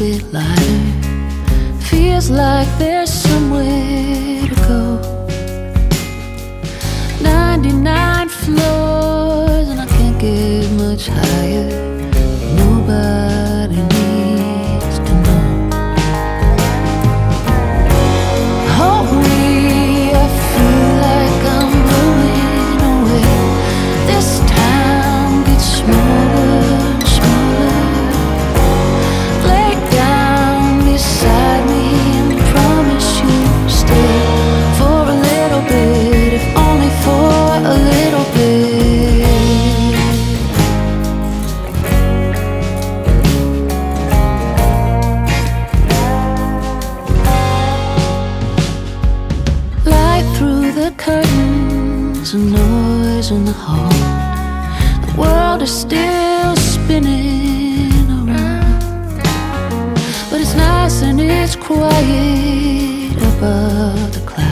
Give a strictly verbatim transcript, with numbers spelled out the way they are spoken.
bit lighter. Feels like there's somewhere to go. ninety-nine floors and I can't get much higher. Nobody needs to know. Hold me, I feel like I'm blowing away. This town gets smaller and smaller. Lay down beside me and promise you'll stay for a little bit, if only for a little bit. Light through the curtains, a noise in the hall. The world is still spinning around, but it's nice and it's quiet above the clouds.